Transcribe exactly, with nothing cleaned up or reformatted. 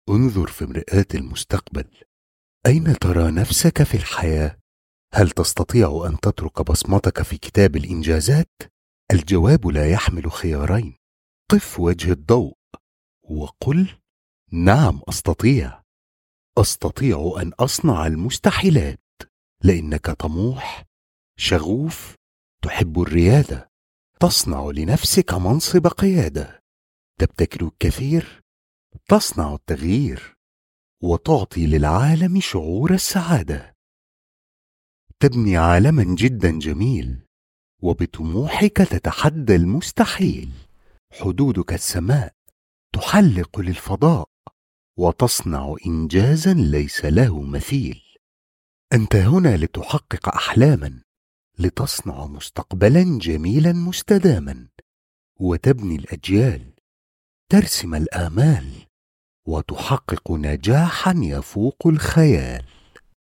انظر في مرآة المستقبل. أين ترى نفسك في الحياة؟ هل تستطيع أن تترك بصمتك في كتاب الإنجازات؟ الجواب لا يحمل خيارين. قف وجه الضوء وقل: نعم أستطيع. أستطيع أن أصنع المستحيلات، لأنك طموح، شغوف، تحب الريادة، تصنع لنفسك منصب قيادة، تبتكر الكثير، تصنع التغيير، وتعطي للعالم شعور السعادة. تبني عالما جدا جميل، وبطموحك تتحدى المستحيل. حدودك السماء، تحلق للفضاء، وتصنع إنجازا ليس له مثيل. أنت هنا لتحقق أحلاما، لتصنع مستقبلا جميلا مستداما، وتبني الأجيال، ترسم الآمال، وتحقق نجاحا يفوق الخيال.